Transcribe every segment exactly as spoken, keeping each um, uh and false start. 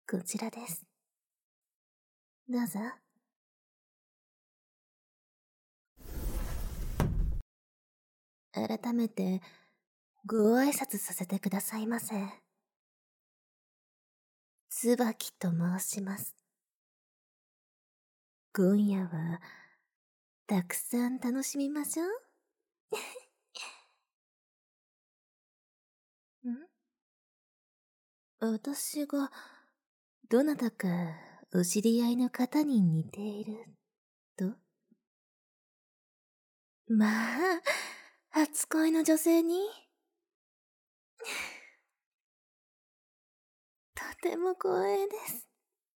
こちらです。どうぞ。改めて、ご挨拶させてくださいませ。椿と申します。今夜は、たくさん楽しみましょう。ん？私が、どなたかお知り合いの方に似ている、と？まあ、初恋の女性にとても光栄です。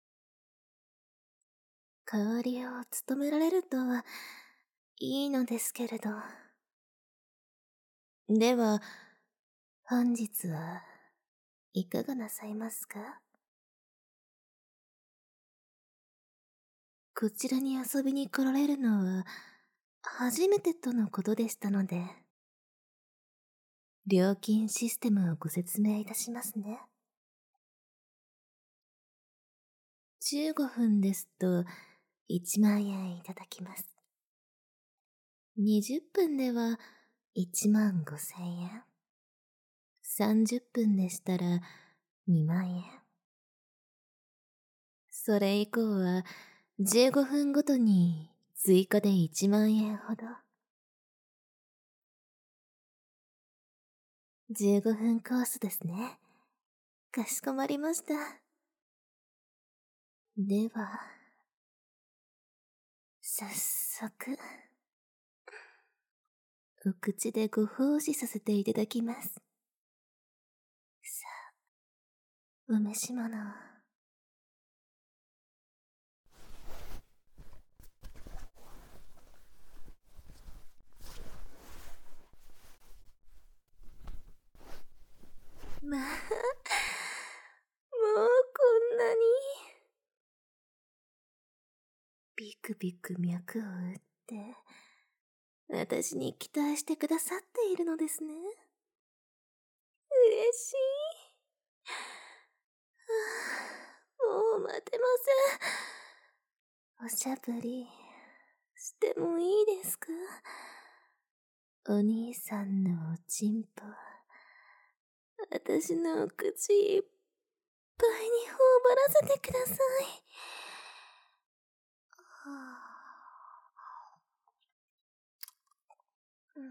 代わりを務められるとは、いいのですけれど。では、本日はいかがなさいますか？こちらに遊びに来られるのは、初めてとのことでしたので、料金システムをご説明いたしますね。じゅうごふんですと、いちまんえんいただきます。にじゅっぷんでは、いちまんごせんえん。さんじゅっぷんでしたら、にまんえん。それ以降は、じゅうごふんごとに追加でいちまんえんほど。じゅうごふんコースですね。かしこまりました。では、早速、お口でご奉仕させていただきます。さあ、お召し物を。まあ、もうこんなに。ビクビク脈を打って、私に期待してくださっているのですね。嬉しい。はあ、もう待てません。おしゃぶり、してもいいですか？お兄さんのおちんぽ、私のお口いっぱいに頬張らせてください。はあ、うん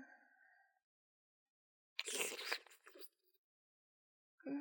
うん、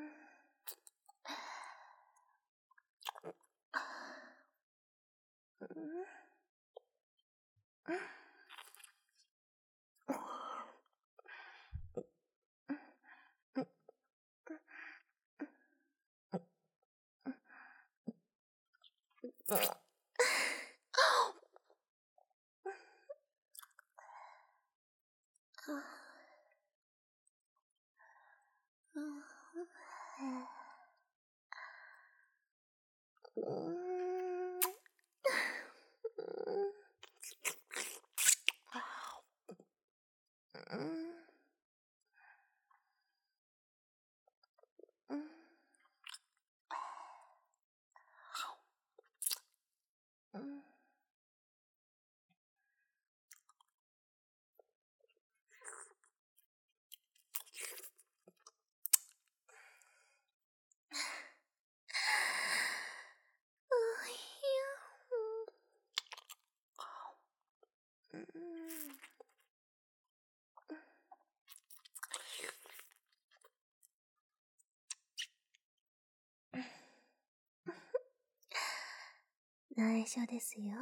内緒ですよ。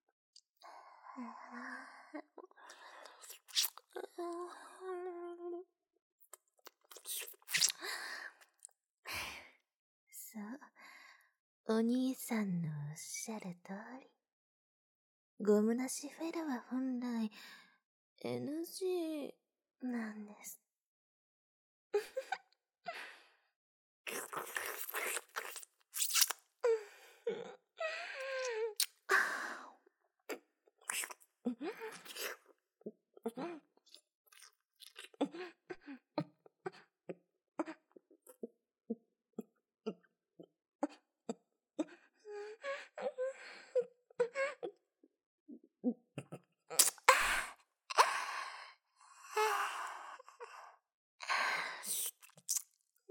そう、お兄さんのおっしゃる通り。ゴムなしフェラは本来 エヌジー なんです。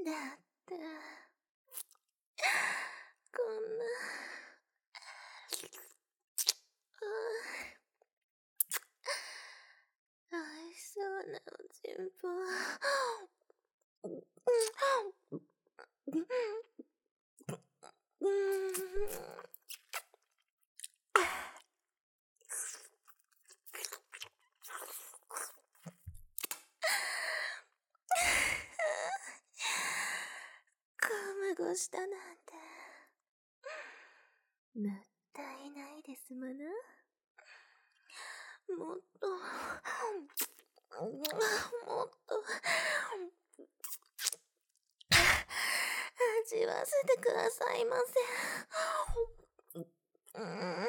だってこんなあ愛しそうなおちんぽこまごしたなんてもったいないですもの。もっともっと味わわせてくださいませ。うーん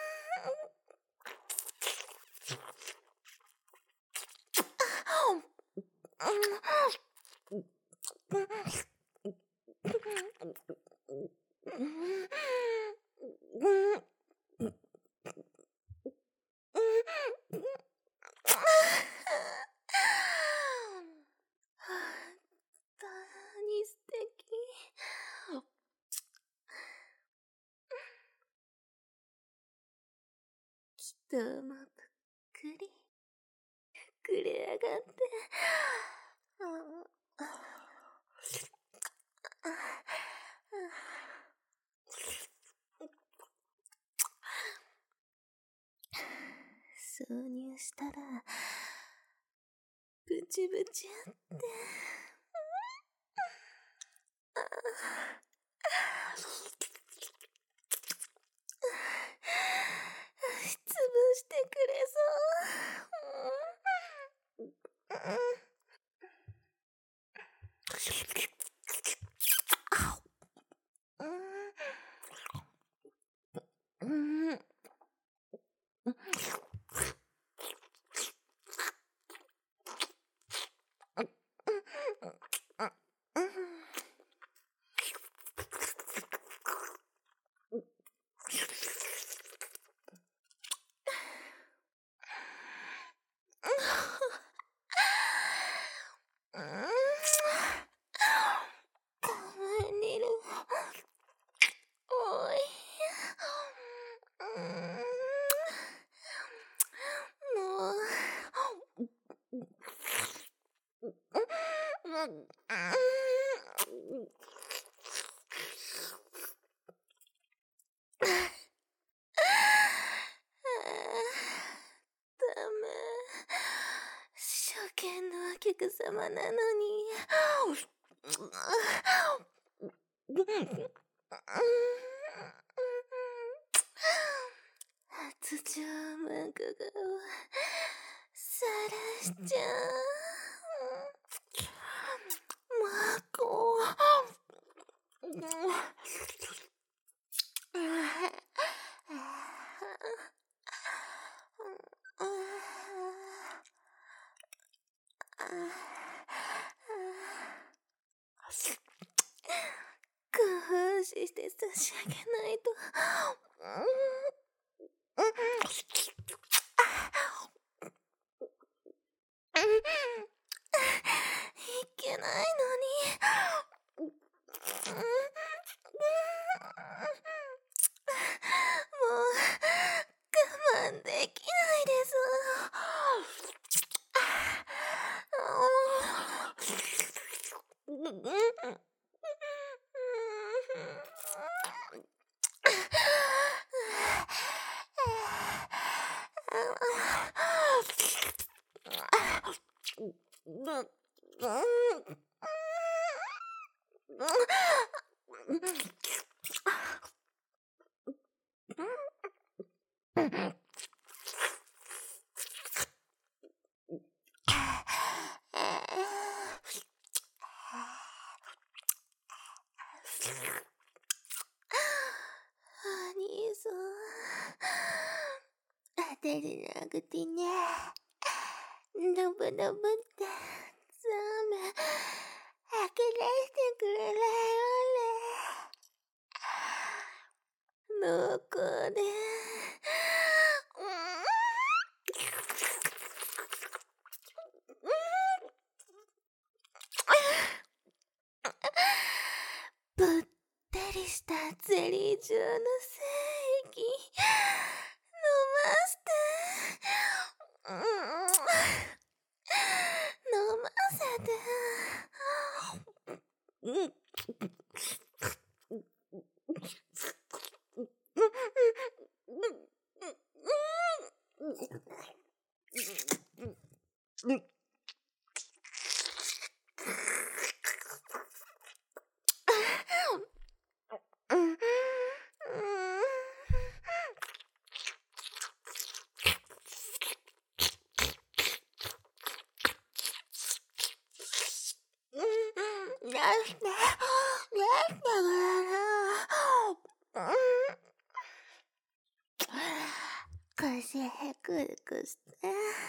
本当に素敵。きっともぷっくり膨れ上がって挿入したらブチブチあって潰してくれそう。初見のお客様なのに初上幕がさらしちゃう。マコ工夫して差し上げないと。いけないのに。もう我慢できないです。兄さん、当たりなくてね、ドブドブってザメ吐き出してくれないわね。どこでしたゼリー状の精液飲ませて、うん、飲ませて、うん、出して、出してくれな。腰へくるくして、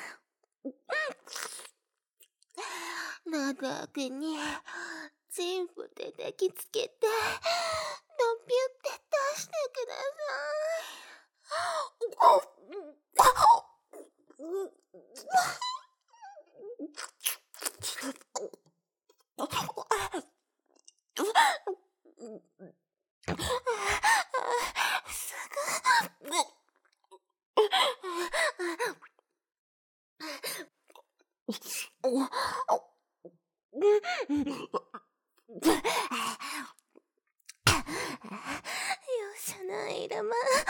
喉奥にチンポで抱きつけて、ドピュって出してくださ容赦ないラマ。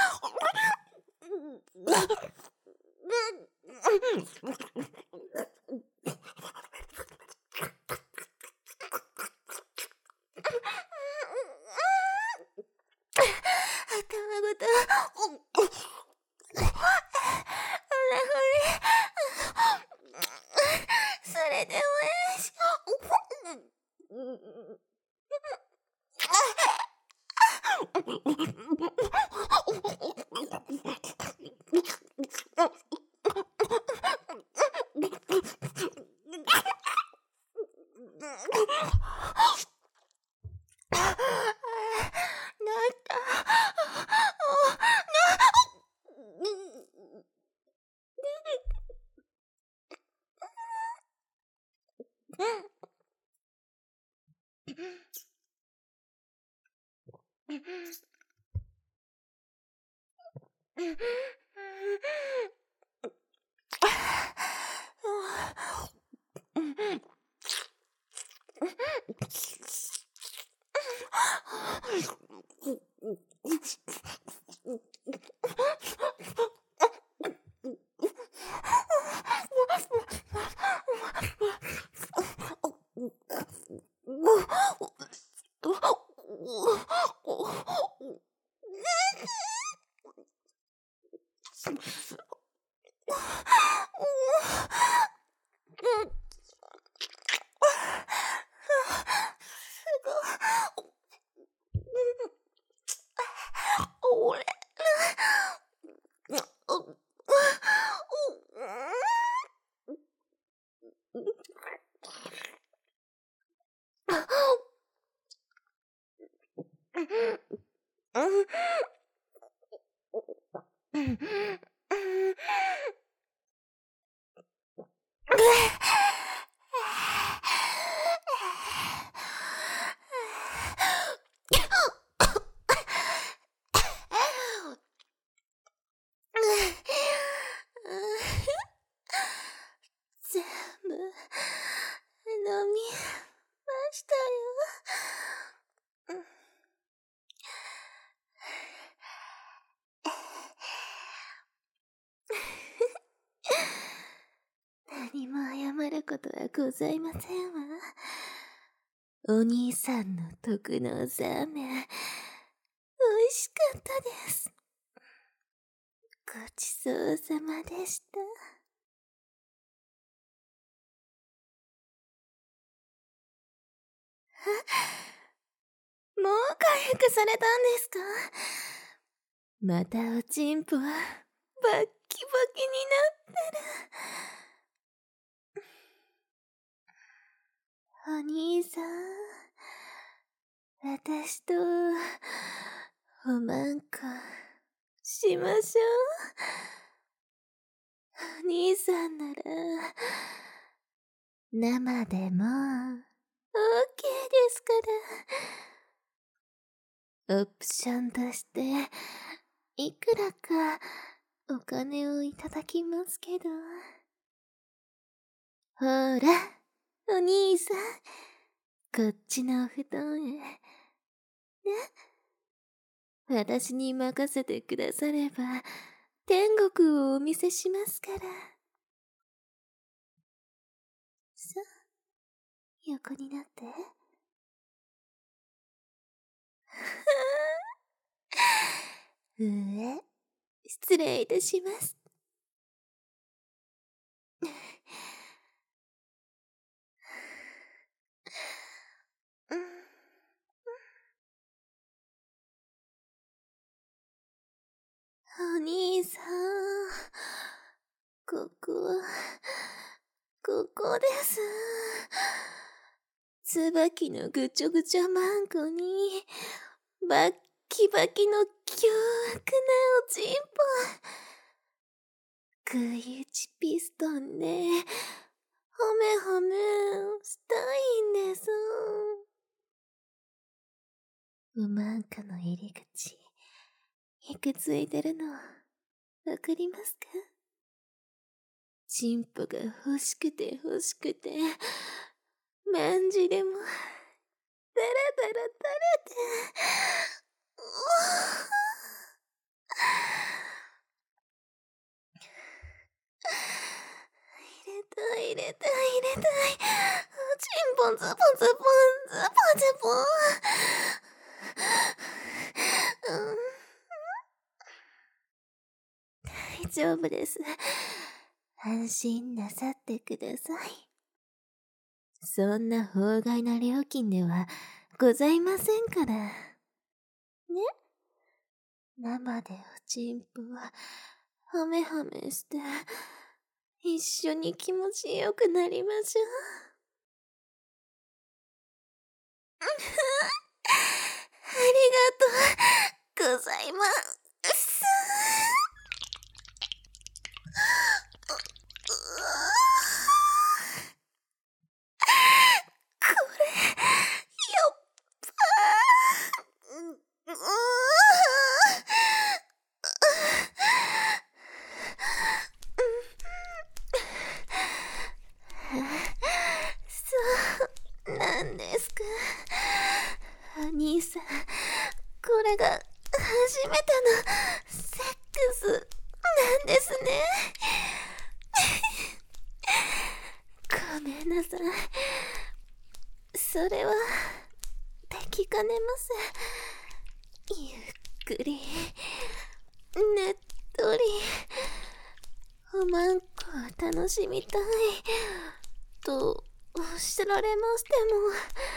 頭ごと、ほらほれ、それでもやし。全部飲みましたよ。何も謝ることはございませんわ。お兄さんの特のザーメン、美味しかったです。ごちそうさまでした。もう回復されたんですか？またおちんぽはバッキバキになってる。お兄さん、私とおまんこしましょう。お兄さんなら生でもオーケーですから。 オプションとして、いくらかお金をいただきますけど。ほら、お兄さん、こっちのお布団へ。ね。私に任せてくだされば、天国をお見せしますから。さあ、横になって。上、失礼いたします。お兄さん、ここ、ここです。椿のぐちょぐちょマンコに、バッキバキの凶悪なおちんぽ。食い打ちピストンで、ほめほめしたいんです。おまんこの入り口、いくついてるの、わかりますか？チンポが欲しくて欲しくて、まんじでも、だらだら垂れて、入れたい入れたい入れたい。チンポンズポンズポンズポンズポン。うん大丈夫です。安心なさってください。そんな法外な料金ではございませんから。ね？生でおちんぽは、はめはめして、一緒に気持ちよくなりましょう。ありがとうございます。これ、よっぱー。そうなんですか。お兄さん、これが初めてのセックスなんですね。ごめんなさい。それは、できかねます。ゆっくり、ねっとり、おまんこを楽しみたい、とおっしゃられましても、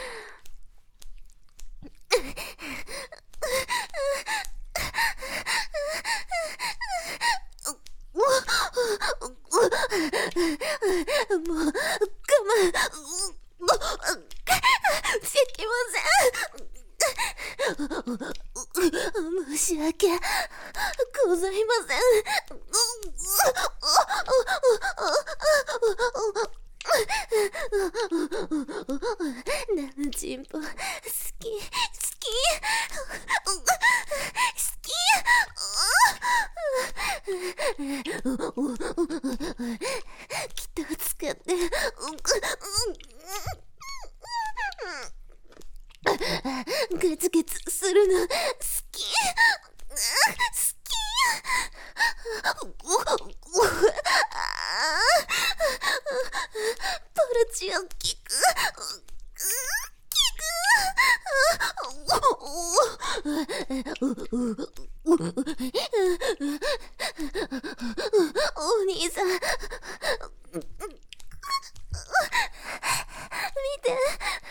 もう、我慢、できません。申し訳ございません。ナンチンポ、好き、好き、好き。気を使って、グツグツするの好き、好き。ポルチを聞く。お兄さん、見て。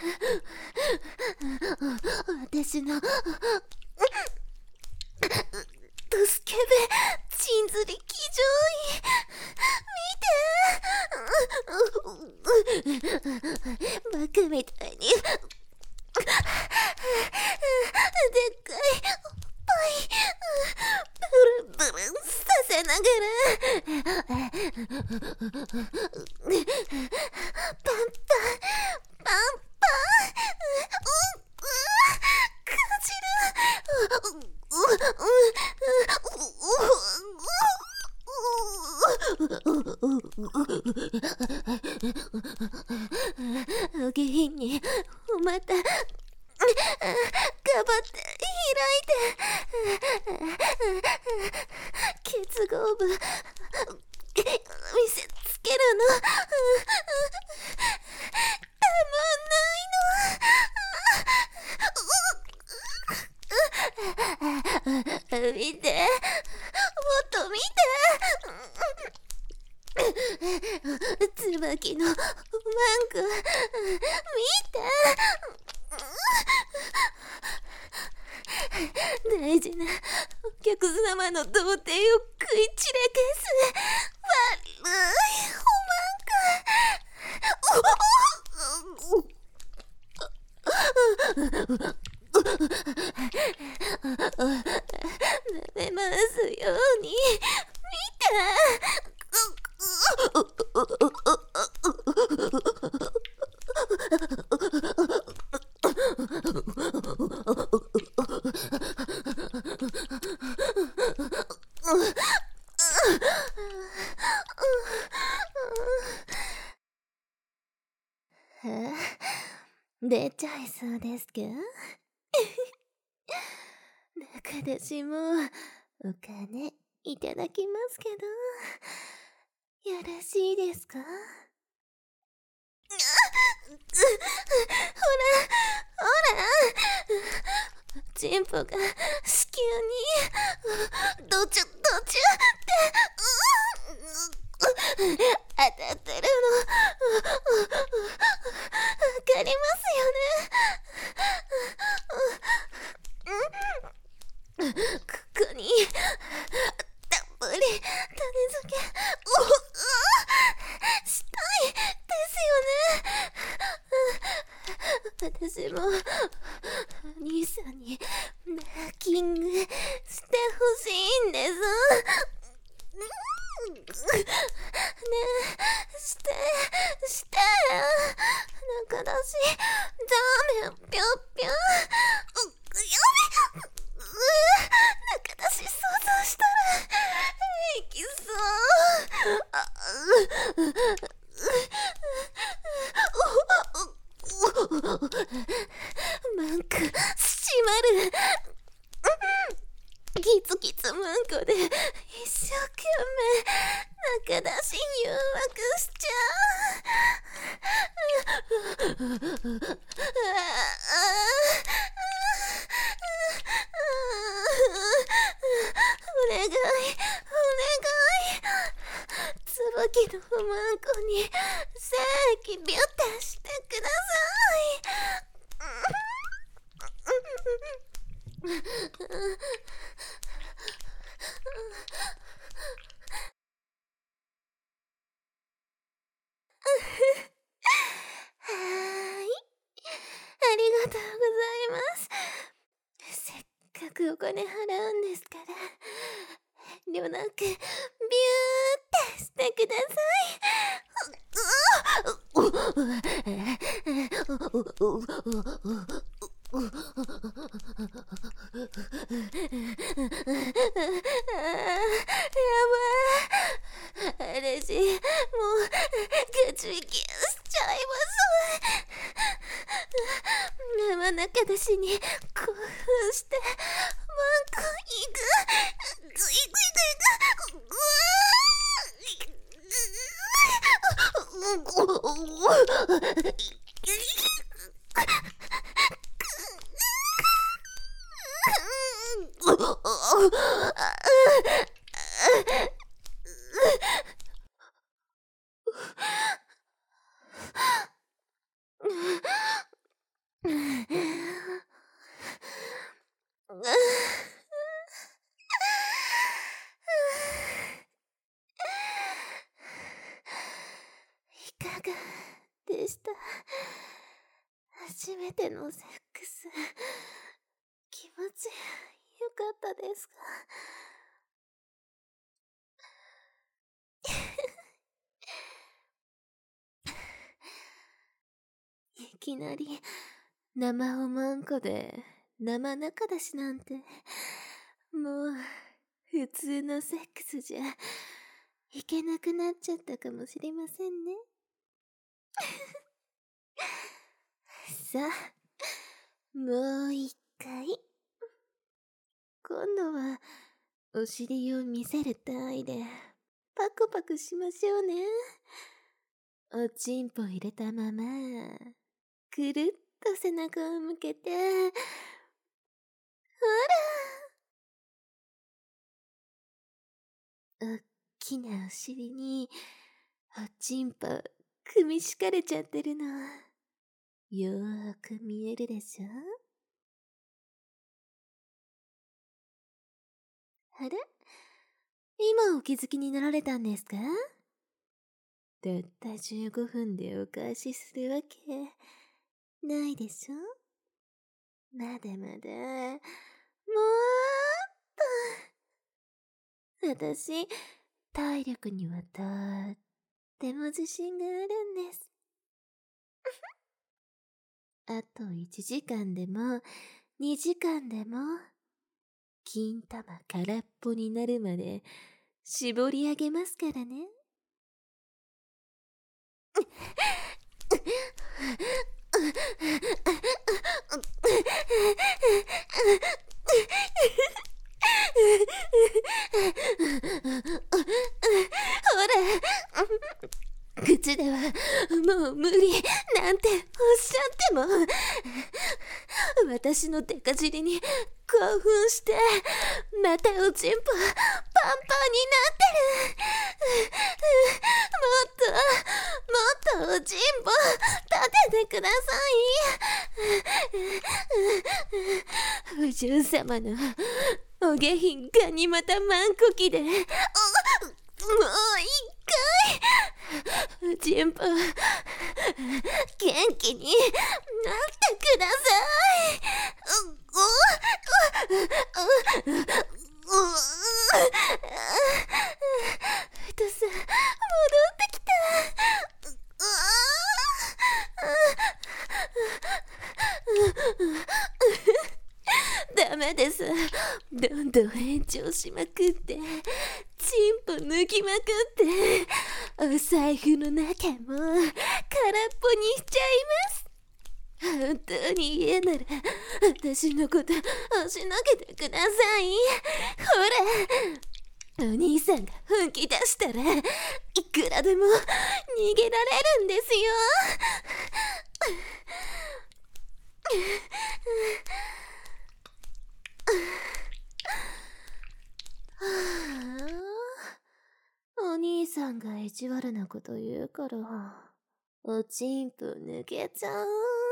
私のドスケベチンズリ騎乗位、見て。バカみたいにでっかいおっぱいブルブルさせながらパンパンパンパン感じるいにまたかばって開いて結合部見せつけるのたまんないの見て、もっと見て椿のマンコ見て大事なお客様の童貞を食い散らかす悪いおまんこ舐めますように見て出ちゃいそうですか？中出しもお金いただきますけど、よろしいですか？ほらほら、チンポが子宮にドチュドチュって当たってるのわかりますよね。ここにたっぷり種付けおおしたいですよね。私も兄さんにマーキングしてほしいんです。ねえ、して、してなんかだし、ダメ、ぴょっぴょん。う、やめ、う、なんかだし想像したら、いきそう。あ、う、マンク、閉まる。キツキツムンコで一生懸命中出し誘惑しちゃう。お願いお願い、椿のマンコに精液ビュッてしてください。はーい、ありがとうございます。せっかくお金払うんですから遠慮なくビューってしてください。やばい、あれしもうガチギューしちゃいます。生中出しに興奮してマンコいくぐいぐいぐいぐぐいかがでした？初めてのセックス、気持ちよかったですか？いきなり生おまんこで生中出しなんて、もう普通のセックスじゃいけなくなっちゃったかもしれませんね。 さ、もう一回。今度は、お尻を見せる単位で、パクパクしましょうね。おちんぽ入れたまま、くるっと背中を向けて、ほら。おっきなお尻に、おちんぽ、組み敷かれちゃってるの。よーく見えるでしょ？あれ？今お気づきになられたんですか？たったじゅうごふんでお返しするわけないでしょ？まだまだ、もーっと。私、体力にはとっても自信があるんです。あといちじかんでも、にじかんでも、金玉空っぽになるまで、絞り上げますからね。ほら、口ではもう無理なんておっしゃっても、私のデカ尻に興奮して、またおちんぽパンパンになってる。もっと、もっとおちんぽ立ててください。お嬢様のお下品ガニ股マンコキで、もう一回、おちんぽ、元気になってください。ふとさ、戻ってきた。ダメです。どんどん延長しまくって、チンポ抜きまくって、お財布の中も空っぽにしちゃいます。本当に嫌なら、私のこと押しのけてください。ほら、お兄さんが本気出したら、いくらでも逃げられるんですよ。はあ、お兄さんが意地悪なこと言うから、おちんぽ抜けちゃう。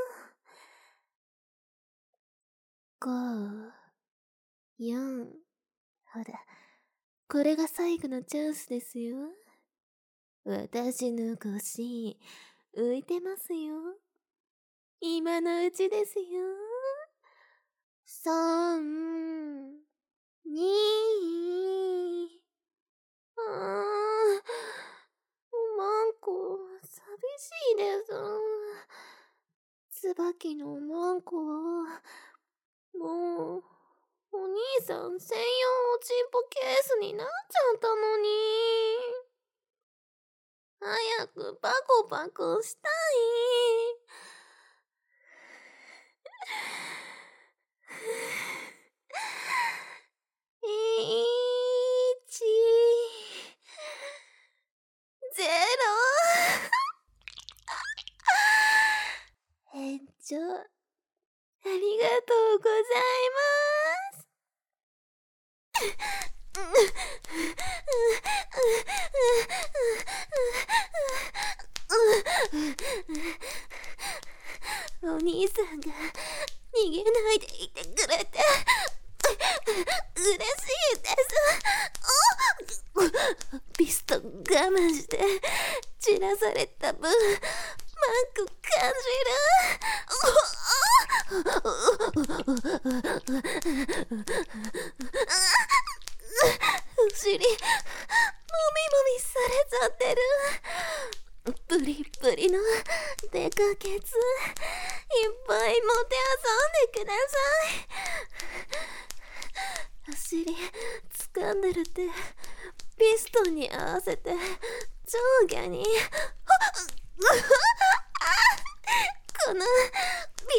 ご、よん、ほら、これが最後のチャンスですよ。私の腰、浮いてますよ。今のうちですよ。三、に、あー、おまんこ、寂しいです。椿のおまんこは、もう、お兄さん専用おちんぽケースになっちゃったのに。早くパコパコしたい。いち、ゼロ。延長、ありがとうございます。お兄さんが逃げないでいてくれて嬉しいです。ピスト我慢して散らされた分マンク感じる。お尻もみもみされちゃってる。プリップリのデカケツいっぱいもてあそんでください。お尻掴んでるってピストンに合わせて上下にこのピ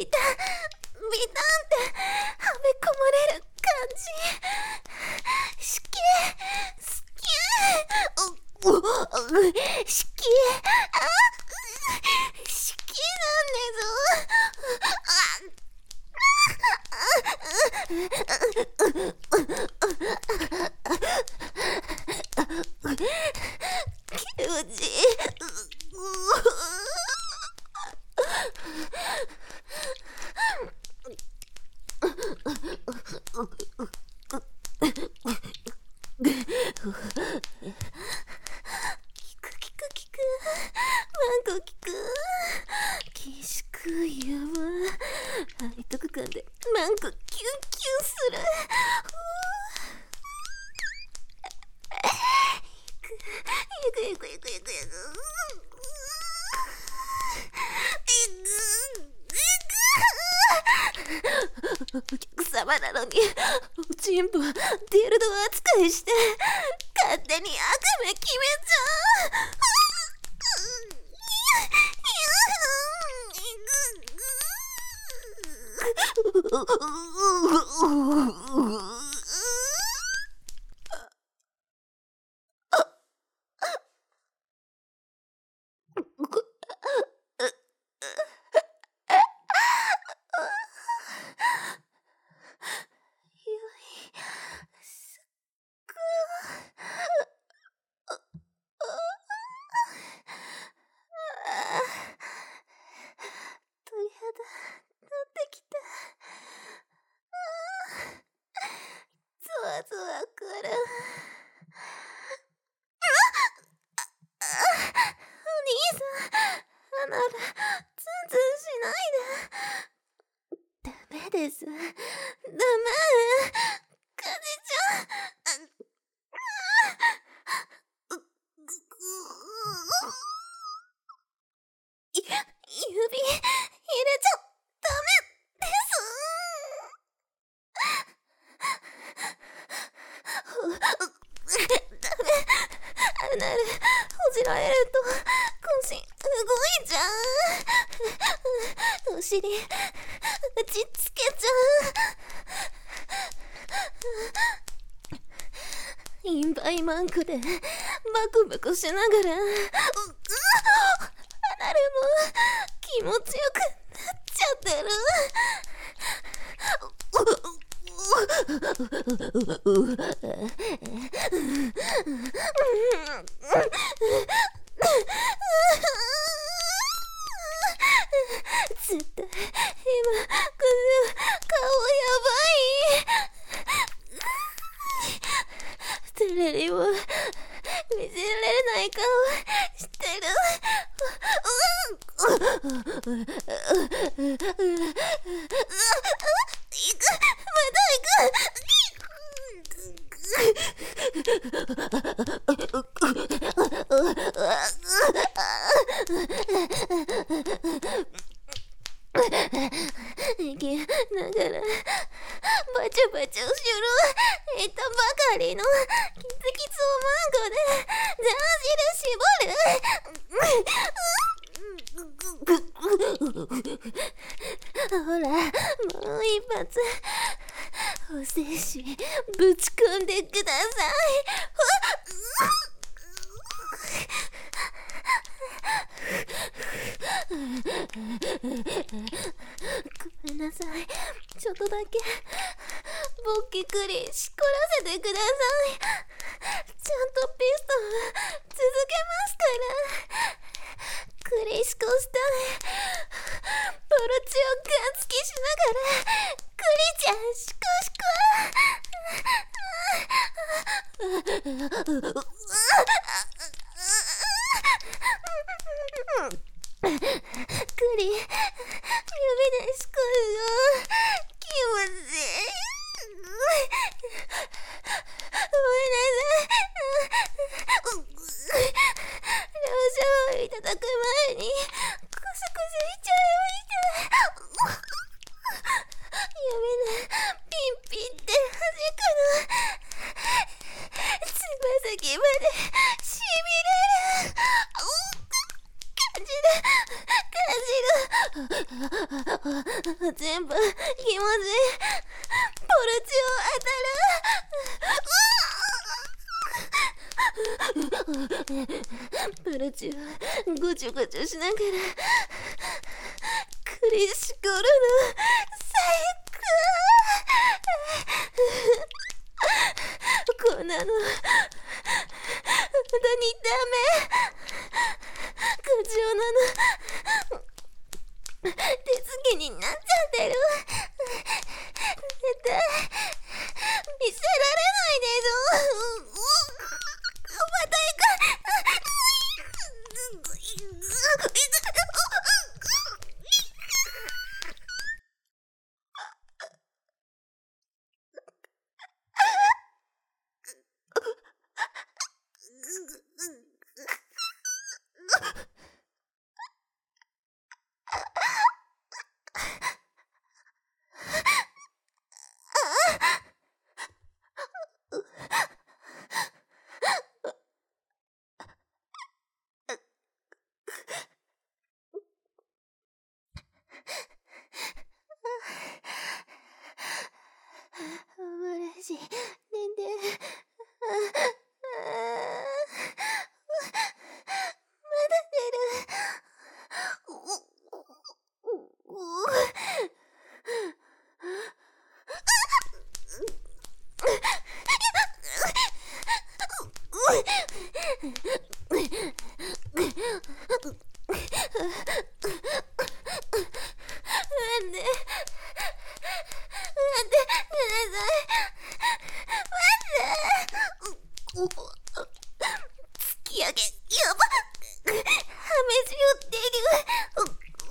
効く。厳しく言うわ。背徳感でマンコキュンキュンする。いくいくいくいくいくいくお客様なのにおちんぽディルド扱いして勝手に悪夢決めちゃう。です。ダメ。カジちゃん。指入れちゃダメです。ダメ。アナルほじられると腰動いちゃう。お尻打ちつけちゃう。インパイマンコでバコバコしながらアナルも気持ちよくなっちゃってる。絶対今顔やばい。テレビも見せられない顔してる。行く、まだ行く。いきながらバチュバチュしろえたばかりのキツキツおまんこでジャージル絞る。ほら、もう一発お精子ぶち込んでください。ごめんなさい。ちょっとだけボッキクリしこらせてください。ちゃんとピストル続けますから。クリシコしたい。ポルチをガンつきしながらクリちゃんシコシコ。クリ指でしこるよ。気持ちいい。ごめんなさい。了承をいただく前にコソコソしちゃいました。指でピンピンって弾くの。つま先までしびれる。感じる感じる。全部気持ちいい。ポルチを当たる。ポルチをごちょごちょしながらクリシコルの最高。こんなの本当にダメ。過剰なの手つきになっちゃってる。絶対見せられないでしょ。また行く。 し、ねんで、あ、あ、まだ出る。なんで、なんで、ください。待って。突き上げ、やば。はめじ寄ってる。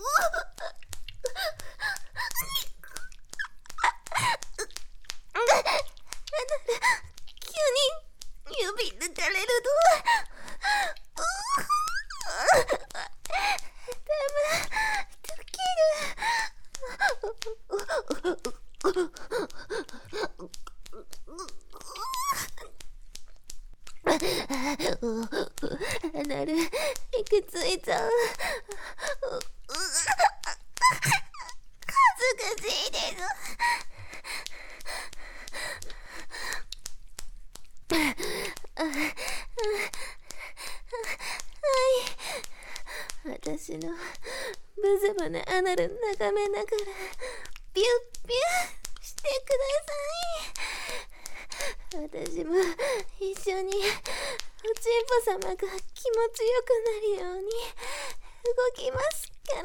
急に指抜かれるのは。なる、いくついた。恥ずかしいです。はい。私のブズブなアナル眺めながらピュッピュッしてください。私も一緒におちんぽ様が気持ちよくなるように動きますから。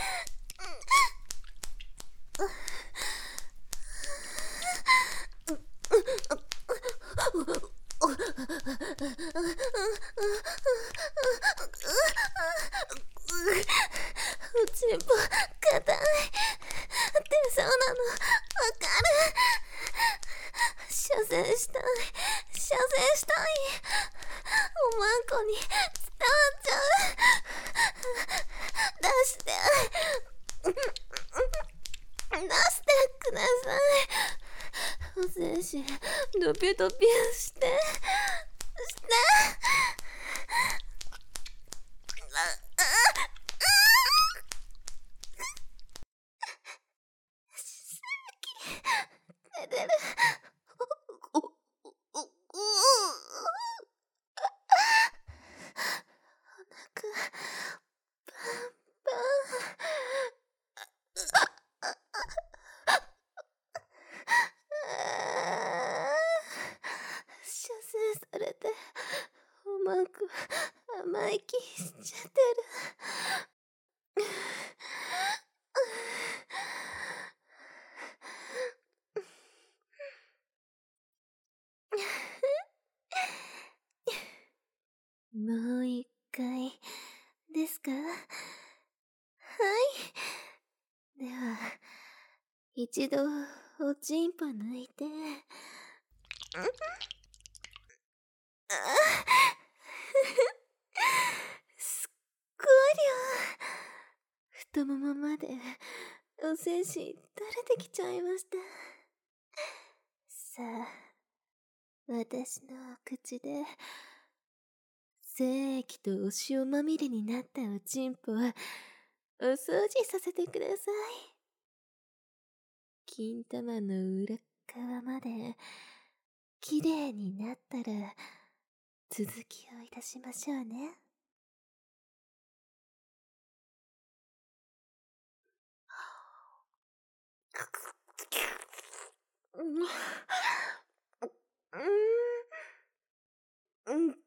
おちんぽ硬い。ってそうなのわかる。射精したい、射精したい。おまんこに伝わっちゃう。出して出してください。お精子ドピュドピュしてして出てる。射精されておまんこ甘い気しちゃってる。もう一回ですか？はい。では一度おちんぽ抜いて。すっごい量。太ももまでお精子垂れてきちゃいました。さあ、私の口で精液とお塩まみれになったおちんぽをお掃除させてください。金玉の裏側まできれいになったら続きをいたしましょうね。うん、うん、うん、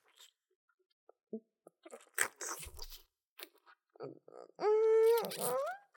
うん。